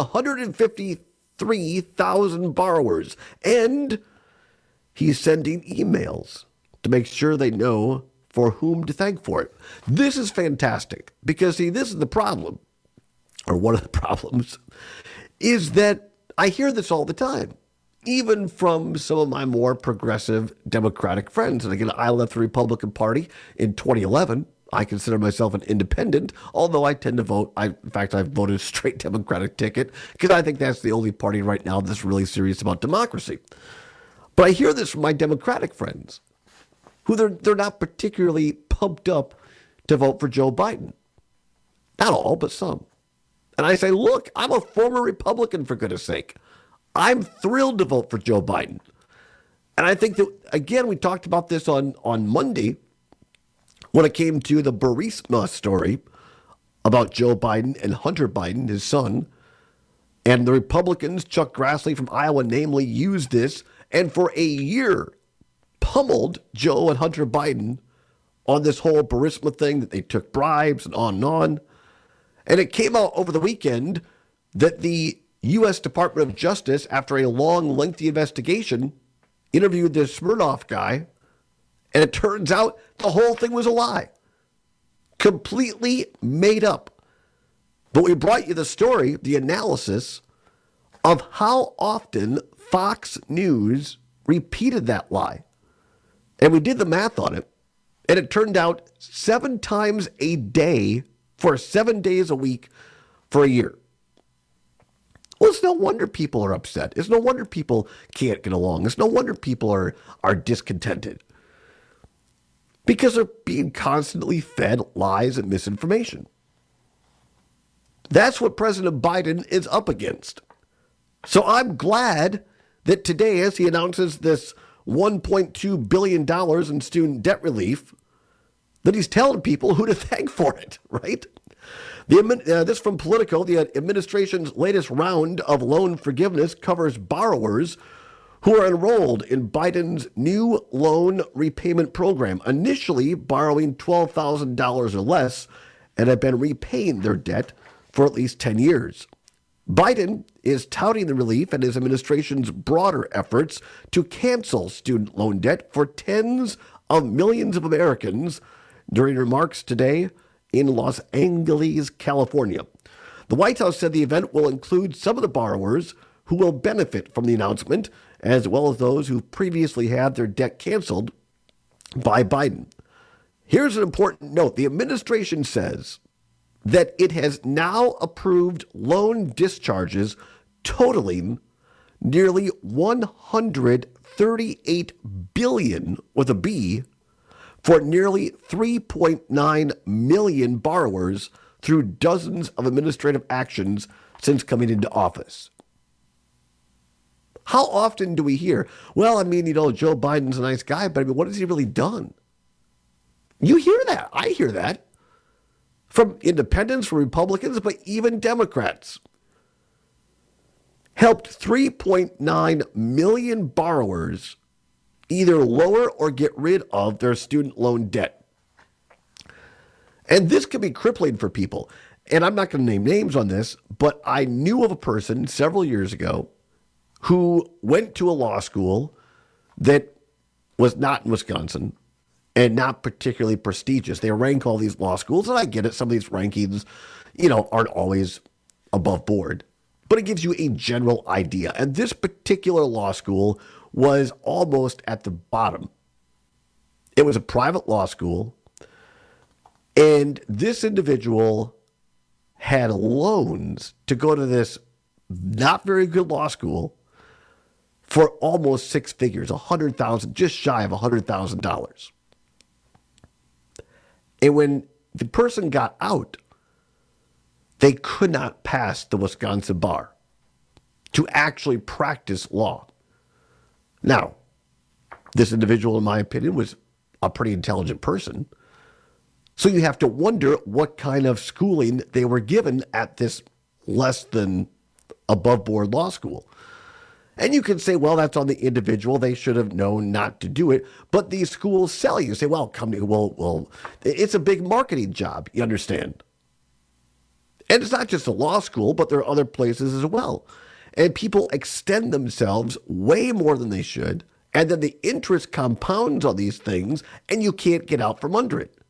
153,000 borrowers. And he's sending emails to make sure they know for whom to thank for it. This is fantastic because, see, this is the problem, or one of the problems, is that I hear this all the time, even from some of my more progressive Democratic friends. And again, I left the Republican Party in 2011. I consider myself an independent, although I tend to vote. In fact, I've voted a straight Democratic ticket because I think that's the only party right now that's really serious about democracy. But I hear this from my Democratic friends, who they're not particularly pumped up to vote for Joe Biden. Not all, but some. And I say, look, I'm a former Republican, for goodness sake. I'm thrilled to vote for Joe Biden. And I think that, again, we talked about this on Monday when it came to the Burisma story about Joe Biden and Hunter Biden, his son. And the Republicans, Chuck Grassley from Iowa, namely, used this and for a year pummeled Joe and Hunter Biden on this whole Burisma thing, that they took bribes and on and on. And it came out over the weekend that the U.S. Department of Justice, after a long, lengthy investigation, interviewed this Smirnoff guy, and it turns out the whole thing was a lie. Completely made up. But we brought you the story, the analysis of how often Fox News repeated that lie. And we did the math on it, and it turned out 7 times a day for 7 days a week for a year. Well, it's no wonder people are upset. It's no wonder people can't get along. It's no wonder people are discontented. Because they're being constantly fed lies and misinformation. That's what President Biden is up against. So I'm glad that today, as he announces this $1.2 billion in student debt relief, that he's telling people who to thank for it, right? This from Politico, the administration's latest round of loan forgiveness covers borrowers who are enrolled in Biden's new loan repayment program, initially borrowing $12,000 or less and have been repaying their debt for at least 10 years. Biden is touting the relief and his administration's broader efforts to cancel student loan debt for tens of millions of Americans during remarks today in Los Angeles, California. The White House said the event will include some of the borrowers who will benefit from the announcement, as well as those who previously had their debt canceled by Biden. Here's an important note. The administration says that it has now approved loan discharges totaling nearly $138 billion with a B for nearly 3.9 million borrowers through dozens of administrative actions since coming into office. How often do we hear, well, I mean, Joe Biden's a nice guy, but I mean, what has he really done? You hear that. I hear that. From independents, from Republicans, but even Democrats. Helped 3.9 million borrowers either lower or get rid of their student loan debt. And this can be crippling for people. And I'm not going to name names on this, but I knew of a person several years ago who went to a law school that was not in Wisconsin and not particularly prestigious. They rank all these law schools, and I get it. Some of these rankings, aren't always above board. But it gives you a general idea. And this particular law school was almost at the bottom. It was a private law school, and this individual had loans to go to this not very good law school for almost six figures, $100,000, just shy of $100,000. And when the person got out, they could not pass the Wisconsin bar to actually practice law. Now, this individual, in my opinion, was a pretty intelligent person. So you have to wonder what kind of schooling they were given at this less than above board law school. And you can say, well, that's on the individual. They should have known not to do it. But these schools sell you. Say, well, it's a big marketing job, you understand. And it's not just a law school, but there are other places as well. And people extend themselves way more than they should. And then the interest compounds on these things, and you can't get out from under it.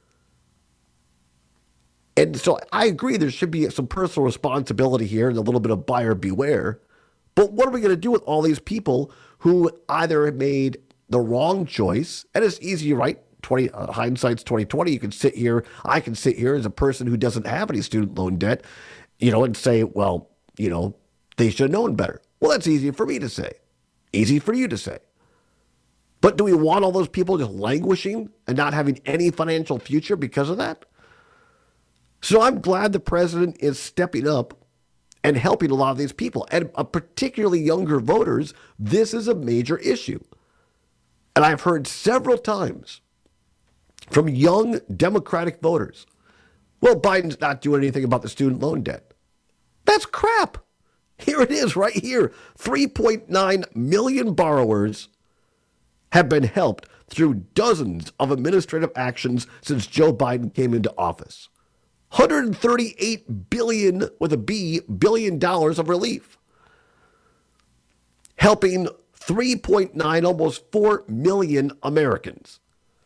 And so I agree there should be some personal responsibility here and a little bit of buyer beware. But what are we going to do with all these people who either made the wrong choice? And it's easy, right? Hindsight's 20/20. You can sit here. I can sit here as a person who doesn't have any student loan debt, and say, well, they should have known better. Well, that's easy for me to say. Easy for you to say. But do we want all those people just languishing and not having any financial future because of that? So I'm glad the president is stepping up and helping a lot of these people. And particularly younger voters, this is a major issue. And I've heard several times from young Democratic voters, well, Biden's not doing anything about the student loan debt. That's crap. Here it is right here. 3.9 million borrowers have been helped through dozens of administrative actions since Joe Biden came into office. $138 billion with a B, billion dollars of relief. Helping 3.9, almost 4 million Americans.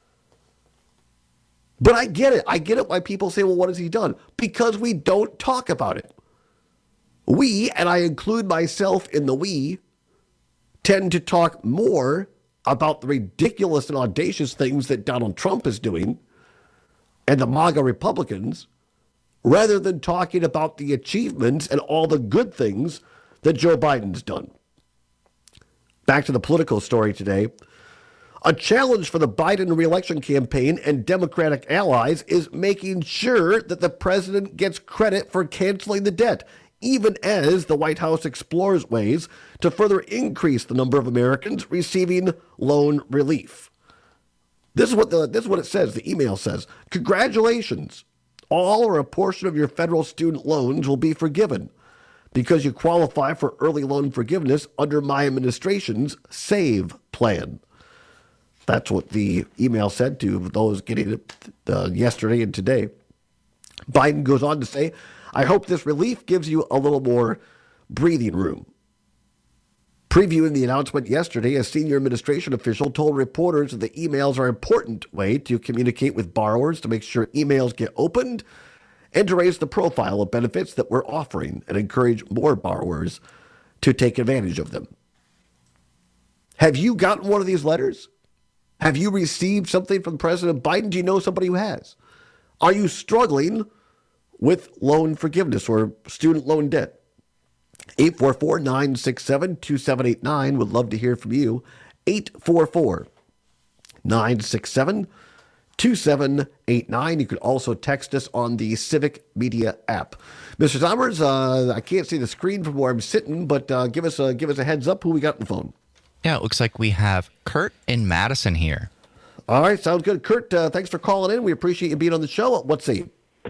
But I get it. I get it why people say, well, what has he done? Because we don't talk about it. We, and I include myself in the we, tend to talk more about the ridiculous and audacious things that Donald Trump is doing and the MAGA Republicans, rather than talking about the achievements and all the good things that Joe Biden's done. Back to the political story today. A challenge for the Biden re-election campaign and Democratic allies is making sure that the president gets credit for canceling the debt, even as the White House explores ways to further increase the number of Americans receiving loan relief. This is what it says. The email says, congratulations. All or a portion of your federal student loans will be forgiven because you qualify for early loan forgiveness under my administration's SAVE plan. That's what the email said to those getting it yesterday and today. Biden goes on to say, I hope this relief gives you a little more breathing room. Previewing the announcement yesterday, a senior administration official told reporters that the emails are an important way to communicate with borrowers to make sure emails get opened and to raise the profile of benefits that we're offering and encourage more borrowers to take advantage of them. Have you gotten one of these letters? Have you received something from President Biden? Do you know somebody who has? Are you struggling with loan forgiveness or student loan debt? 844-967-2789. Would love to hear from you. 844-967-2789. You could also text us on the Civic Media app. Mr. Sommers, I can't see the screen from where I'm sitting, but give us a heads up who we got on the phone. Yeah, it looks like we have Kurt in Madison here. All right, sounds good. Kurt, thanks for calling in. We appreciate you being on the show. What's the...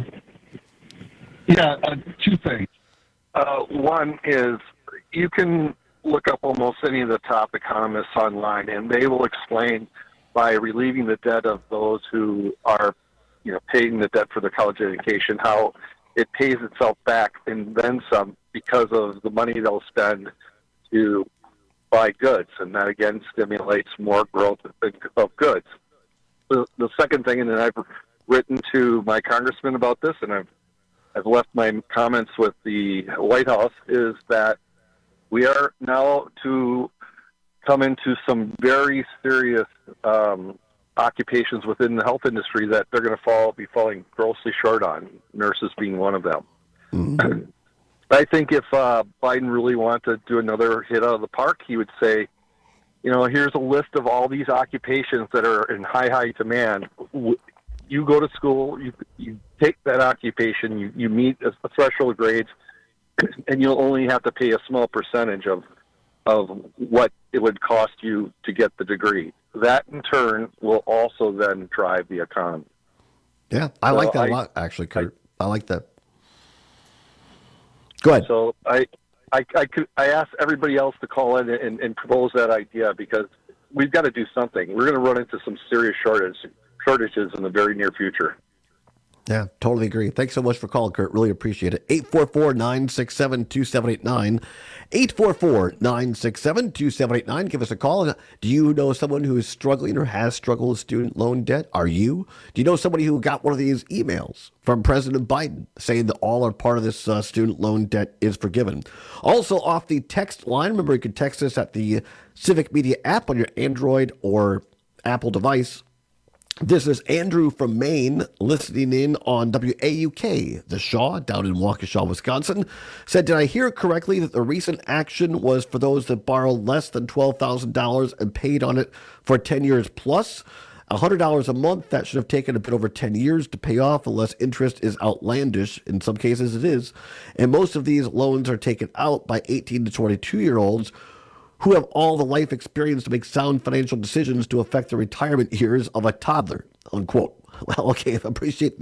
Yeah, two things. One is you can look up almost any of the top economists online, and they will explain by relieving the debt of those who are, paying the debt for their college education, how it pays itself back and then some because of the money they'll spend to buy goods, and that again stimulates more growth of goods. The second thing, and then I've written to my congressman about this, and I've left my comments with the White House, is that we are now to come into some very serious occupations within the health industry that they're going to be falling grossly short on, nurses being one of them. Mm-hmm. I think if Biden really wanted to do another hit out of the park, he would say, here's a list of all these occupations that are in high demand. You go to school, you take that occupation, you meet a threshold of grades, and you'll only have to pay a small percentage of what it would cost you to get the degree. That, in turn, will also then drive the economy. Yeah, I like that a lot, actually, Kurt. I like that. Go ahead. So I asked everybody else to call in and propose that idea because we've got to do something. We're going to run into some serious shortages in the very near future. Yeah, totally agree. Thanks so much for calling, Kurt. Really appreciate it. 844-967-2789. 844-967-2789. Give us a call. Do you know someone who is struggling or has struggled with student loan debt? Are you? Do you know somebody who got one of these emails from President Biden saying that all or part of this student loan debt is forgiven? Also, off the text line, remember you can text us at the Civic Media app on your Android or Apple device. This is Andrew from Maine listening in on WAUK. The Shaw down in Waukesha, Wisconsin, said, did I hear correctly that the recent action was for those that borrow less than $12,000 and paid on it for 10 years plus? $100 a month, that should have taken a bit over 10 years to pay off unless interest is outlandish. In some cases it is. And most of these loans are taken out by 18 to 22-year-olds who have all the life experience to make sound financial decisions to affect the retirement years of a toddler, unquote. Well, okay, appreciate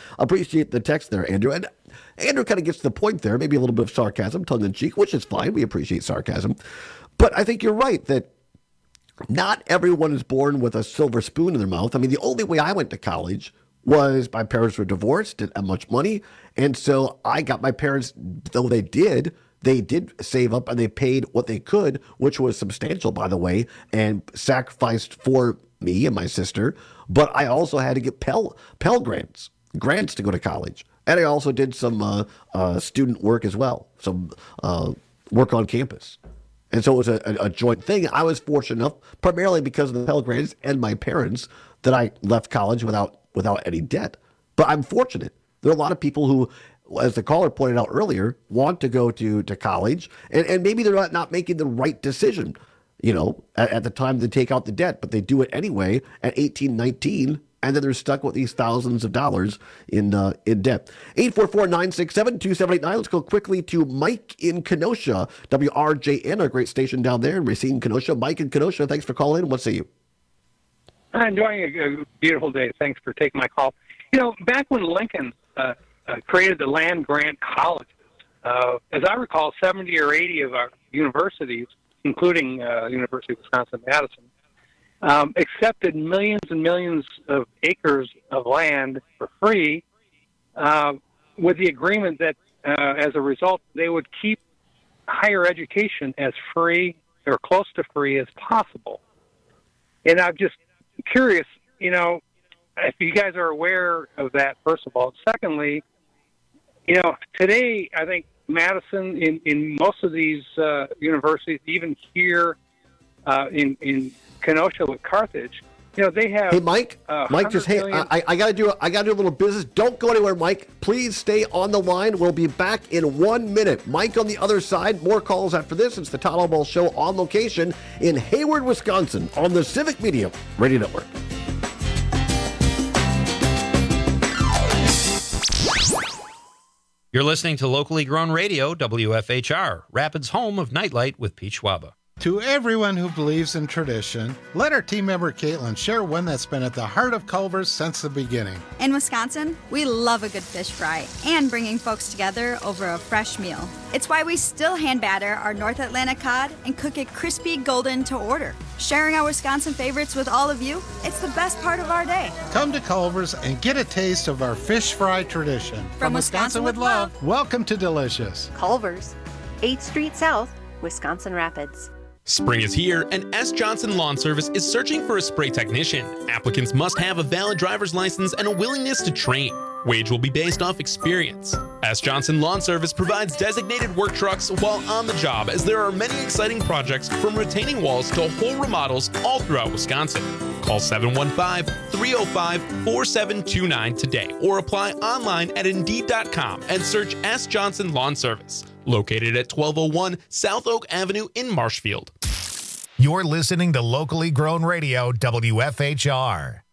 the text there, Andrew. And Andrew kind of gets to the point there, maybe a little bit of sarcasm, tongue-in-cheek, which is fine. We appreciate sarcasm. But I think you're right that not everyone is born with a silver spoon in their mouth. I mean, the only way I went to college was my parents were divorced, didn't have much money. And so I got my parents, though they did save up and they paid what they could, which was substantial, by the way, and sacrificed for me and my sister. But I also had to get Pell grants to go to college. And I also did some student work as well, some work on campus. And so it was a joint thing. I was fortunate enough, primarily because of the Pell grants and my parents, that I left college without any debt. But I'm fortunate. There are a lot of people who, as the caller pointed out earlier, want to go to college, and maybe they're not making the right decision, at the time they take out the debt, but they do it anyway at 18, 19, and then they're stuck with these thousands of dollars in debt. 844-967-2789. Let's go quickly to Mike in Kenosha, WRJN, our great station down there in Racine, Kenosha. Mike in Kenosha, thanks for calling in. What say you? I'm enjoying a beautiful day. Thanks for taking my call. Back when Lincoln created the land-grant colleges. As I recall, 70 or 80 of our universities, including University of Wisconsin-Madison, accepted millions and millions of acres of land for free with the agreement that as a result, they would keep higher education as free or close to free as possible. And I'm just curious, if you guys are aware of that, first of all. Secondly, today, I think Madison, in most of these universities, even here in Kenosha with Carthage, they have. Hey, Mike, just I gotta do a little business. Don't go anywhere, Mike. Please stay on the line. We'll be back in 1 minute. Mike on the other side. More calls after this. It's the Todd Ball Show on location in Hayward, Wisconsin, on the Civic Media Radio Network. You're listening to locally grown radio, WFHR, Rapids' home of Nightlight with Pete Schwaba. To everyone who believes in tradition, let our team member Caitlin share one that's been at the heart of Culver's since the beginning. In Wisconsin, we love a good fish fry and bringing folks together over a fresh meal. It's why we still hand batter our North Atlantic cod and cook it crispy golden to order. Sharing our Wisconsin favorites with all of you, it's the best part of our day. Come to Culver's and get a taste of our fish fry tradition. From Wisconsin with love. Welcome to Delicious. Culver's, 8th Street South, Wisconsin Rapids. Spring is here, and S. Johnson Lawn Service is searching for a spray technician. Applicants must have a valid driver's license and a willingness to train. Wage will be based off experience. S. Johnson Lawn Service provides designated work trucks while on the job, as there are many exciting projects from retaining walls to whole remodels all throughout Wisconsin. Call 715-305-4729 today or apply online at Indeed.com and search S. Johnson Lawn Service. Located at 1201 South Oak Avenue in Marshfield. You're listening to locally grown radio, WFHR.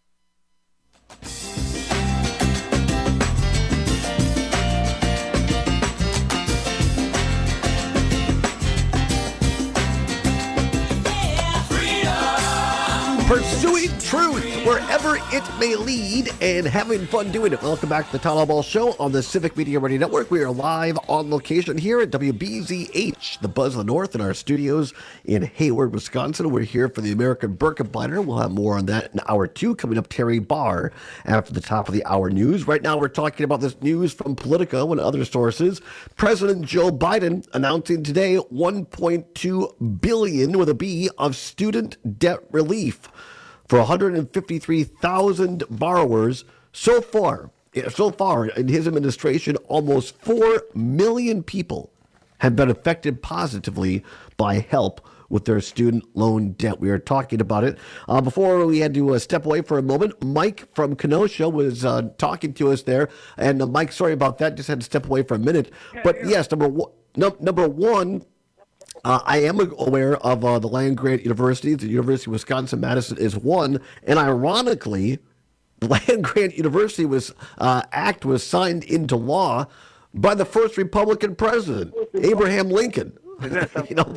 Pursuing truth wherever it may lead and having fun doing it. Welcome back to the Todd Ball Show on the Civic Media Radio Network. We are live on location here at WBZH, the Buzz of the North, in our studios in Hayward, Wisconsin. We're here for the American Birkebeiner. We'll have more on that in hour 2. Coming up, Terry Barr after the top of the hour news. Right now, we're talking about this news from Politico and other sources. President Joe Biden announcing today $1.2 billion with a B of student debt relief for 153,000 borrowers so far in his administration. Almost 4 million people have been affected positively by help with their student loan debt. We are talking about it. Before we had to step away for a moment, Mike from Kenosha was talking to us there. And Mike, sorry about that. Just had to step away for a minute. But yes, number one, I am aware of the land-grant universities. The University of Wisconsin-Madison is one. And ironically, the land-grant university act was signed into law by the first Republican president, Abraham Lincoln. That's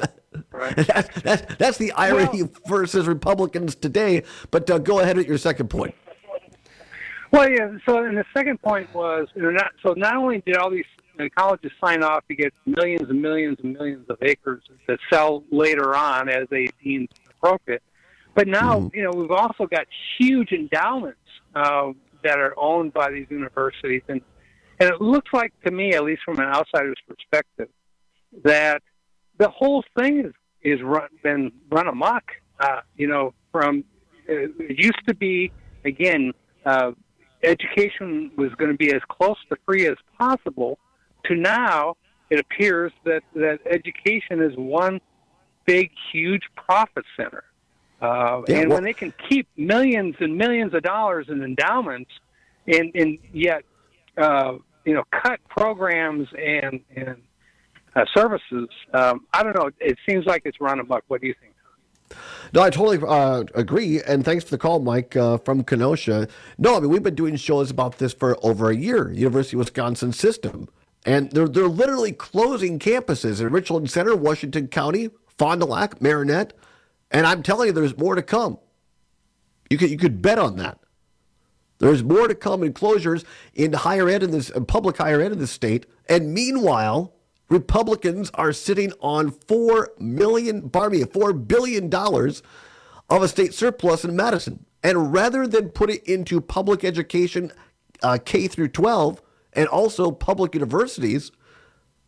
the irony versus Republicans today. But go ahead with your second point. Well, yeah. So, and the second point was, not only did all these colleges sign off to get millions and millions and millions of acres to sell later on as they deem appropriate, but now we've also got huge endowments that are owned by these universities, and it looks like to me, at least from an outsider's perspective, that the whole thing been run amok. From it used to be, again, education was going to be as close to free as possible, to now it appears that education is one big, huge profit center. When they can keep millions and millions of dollars in endowments and yet cut programs and services, I don't know. It seems like it's run amok. What do you think? No, I totally agree, and thanks for the call, Mike, from Kenosha. No, I mean, we've been doing shows about this for over a year, University of Wisconsin system, and they're literally closing campuses in Richland Center, Washington County, Fond du Lac, Marinette, and I'm telling you, there's more to come. You could bet on that. There's more to come in closures in higher ed in public higher ed in the state, and meanwhile, Republicans are sitting on $4 billion of a state surplus in Madison. And rather than put it into public education, K through 12, and also public universities,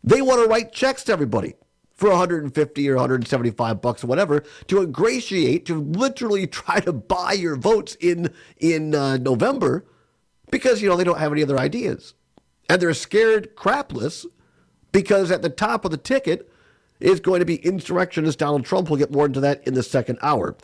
They want to write checks to everybody for $150 or $175 or whatever to ingratiate, to literally try to buy your votes in November because, they don't have any other ideas. And they're scared crapless because at the top of the ticket is going to be insurrectionist Donald Trump. We'll get more into that in the second hour.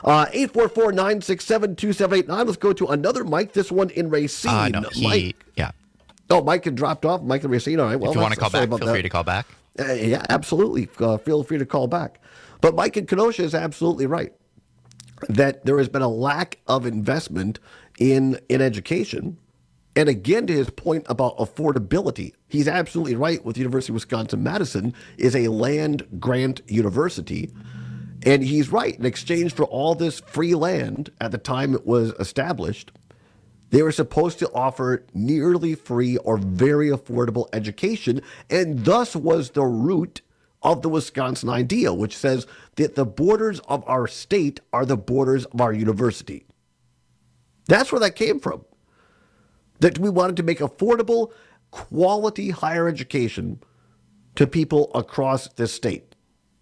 844-967-2789. Let's go to another Mike, this one in Racine. Mike. Yeah. Oh, Mike had dropped off. Mike in Racine. All right. Well, if you want to call back, feel free to call back. Yeah, absolutely. Feel free to call back. But Mike in Kenosha is absolutely right that there has been a lack of investment in education. And again, to his point about affordability, he's absolutely right with the University of Wisconsin-Madison is a land grant university. And he's right. In exchange for all this free land at the time it was established, they were supposed to offer nearly free or very affordable education. And thus was the root of the Wisconsin idea, which says that the borders of our state are the borders of our university. That's where that came from. That we wanted to make affordable, quality higher education to people across this state.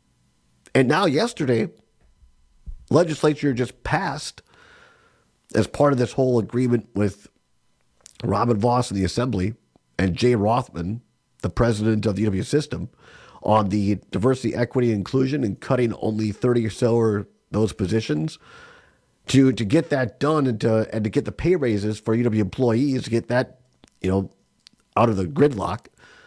And now yesterday, legislature just passed, as part of this whole agreement with Robin Voss in the Assembly and Jay Rothman, the president of the UW system, on the diversity, equity, and inclusion and cutting only 30 or so of those positions. To get that done and to get the pay raises for UW employees, to get that, out of the gridlock,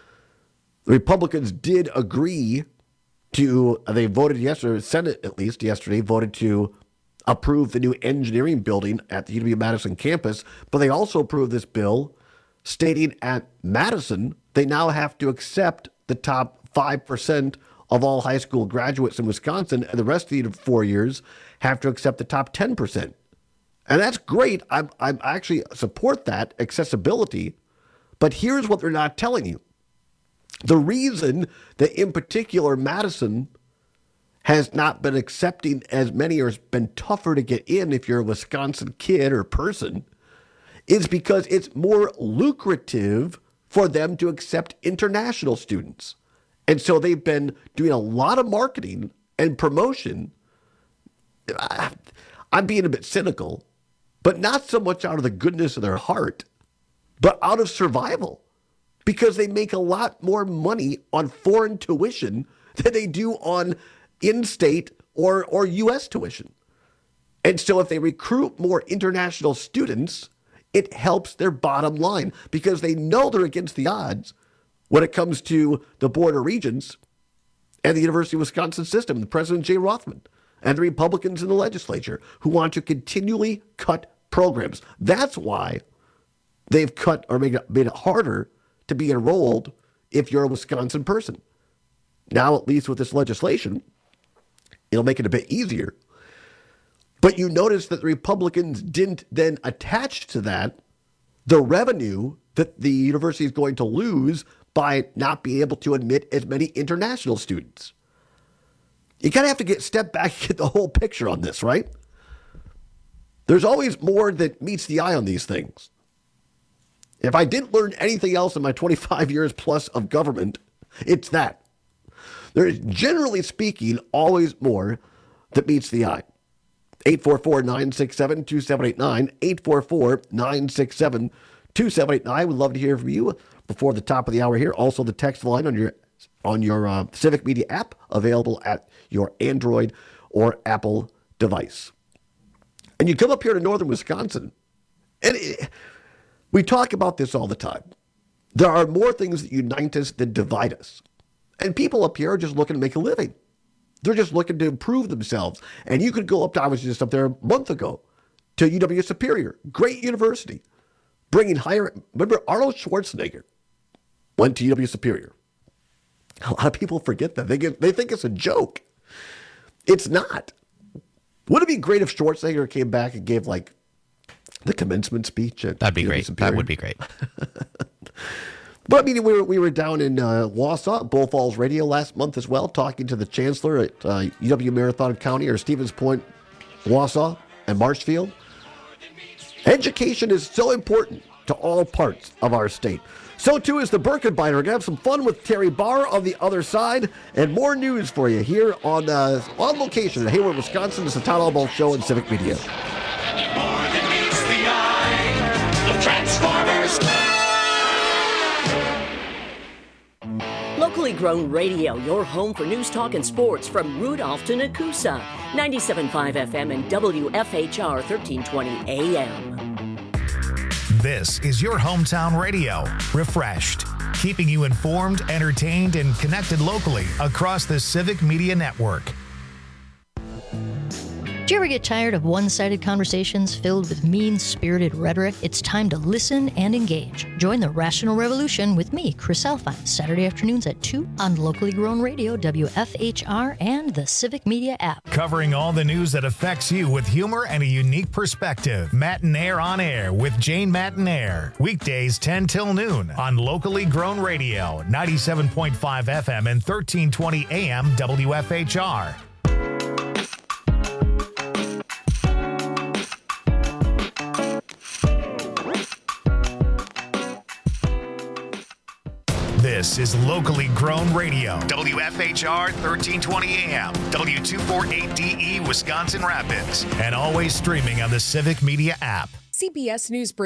the Republicans did agree to, they voted yesterday, the Senate at least yesterday, voted to approve the new engineering building at the UW-Madison campus, but they also approved this bill stating at Madison they now have to accept the top 5% of all high school graduates in Wisconsin, and the rest of the 4 years have to accept the top 10%. And that's great. I actually support that accessibility. But here's what they're not telling you. The reason that, in particular, Madison has not been accepting as many or has been tougher to get in if you're a Wisconsin kid or person is because it's more lucrative for them to accept international students. And so they've been doing a lot of marketing and promotion. I'm being a bit cynical, but not so much out of the goodness of their heart, but out of survival, because they make a lot more money on foreign tuition than they do on in-state or U.S. tuition. And so if they recruit more international students, it helps their bottom line because they know they're against the odds when it comes to the border regions and the University of Wisconsin system, the President Jay Rothman, and the Republicans in the legislature who want to continually cut programs. That's why they've cut or made it harder to be enrolled if you're a Wisconsin person. Now, at least with this legislation, it'll make it a bit easier. But you notice that the Republicans didn't then attach to that the revenue that the university is going to lose by not being able to admit as many international students. You kind of have to step back and get the whole picture on this, right? There's always more that meets the eye on these things. If I didn't learn anything else in my 25 years plus of government, it's that. There is, generally speaking, always more that meets the eye. 844-967-2789, 844-967-2789. We'd love to hear from you before the top of the hour here. Also, the text line on your Civic Media app, available at your Android or Apple device. And you come up here to northern Wisconsin, and we talk about this all the time. There are more things that unite us than divide us. And people up here are just looking to make a living. They're just looking to improve themselves. And you could go up to, I was just up there a month ago, to UW Superior, great university, bringing higher. Remember, Arnold Schwarzenegger went to UW Superior. A lot of people forget that. They think it's a joke. It's not. Wouldn't it be great if Schwarzenegger came back and gave like the commencement speech at That'd be UW great. Superior? That would be great. But I mean, we were down in Wausau, Bull Falls Radio last month as well, talking to the chancellor at UW Marathon County, or Stevens Point, Wausau, and Marshfield. Education is so important to all parts of our state. So too is the Birkebeiner. We're going to have some fun with Terry Barr on the other side, and more news for you here on location in Hayward, Wisconsin. It's the Town Hall Ball Show and Civic Media. More than meets the eye, the Transformers. Locally grown radio, your home for news, talk, and sports from Rudolph to Nakusa. 97.5 FM and WFHR 1320 AM. This is your hometown radio, refreshed, keeping you informed, entertained, and connected locally across the Civic Media Network. Do you ever get tired of one-sided conversations filled with mean-spirited rhetoric? It's time to listen and engage. Join the Rational Revolution with me, Chris Alfine, Saturday afternoons at 2 on Locally Grown Radio, WFHR, and the Civic Media app. Covering all the news that affects you with humor and a unique perspective. Matinaire on Air with Jane Matinaire. Weekdays 10 till noon on Locally Grown Radio, 97.5 FM and 1320 AM WFHR. This is Locally Grown Radio, WFHR 1320 AM, W248DE, Wisconsin Rapids, and always streaming on the Civic Media app. CBS News Brief.